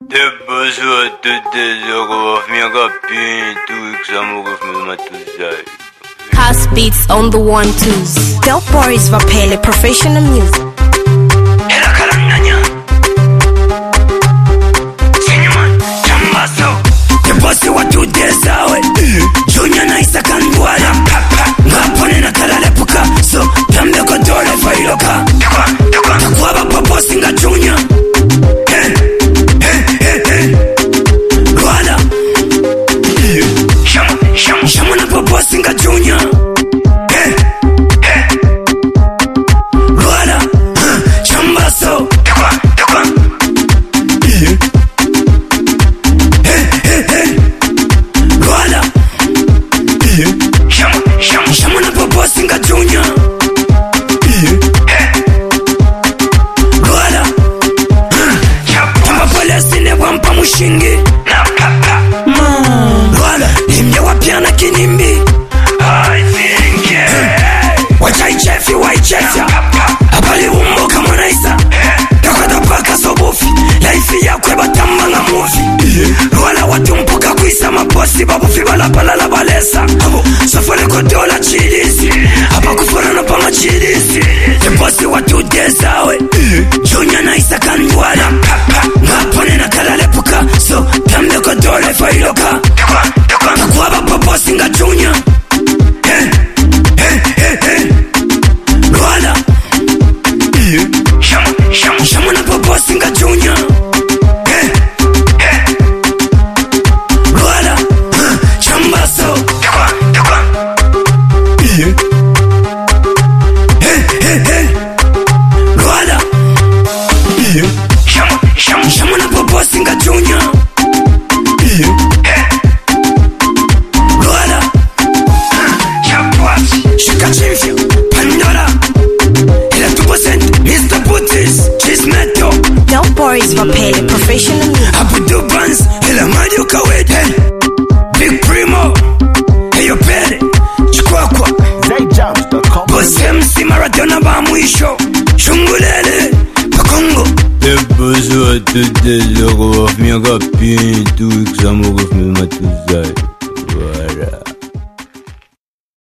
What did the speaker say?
Depois House beats on the 1-2s. Del Boris Vapele, professional music. Bosi watu dezawe Junior na isa kanduala Ngapone na karalepuka So tambe kodole failoka Takwaba popo singa Junior Luala Shamu na popo singa Junior Luala Chambaso Shamu na popo singa Junior Luala Tamba polesi ne wampa mushingi Luala Nimye wapiana kinimbi Wachaichefi waichefya Abali umboka mwanaisa Dakada paka sobufi Laifi ya kweba tamba nga mufi Luala watu mpuka kuisa mabosi Babufi balapalala balesa Sofole kodola chilisi Hapa kuforana pa machilisi Temposi watu dezawe Junior na isa kanduala Ngapone na kalalepuka So tamde kodole failoka Takwaba popo singa Junior Luala Shamu na popo singa Junior Luala Chambaso Luala Shamu na popo singa Junior Luala Shika chifyo Pandora Ila 2% Mr. Putis Chismeto Del Boris Vapele, professional music. Abudu Banz Ila Mario Kawede Big Primo Eyo Pere Chikwakwa ZayJams.com. Boss MC Maradona ba mwisho Shungulele Pakongo Depois eu até depois eu vou me agapir, tu que já me ouve me matuzai.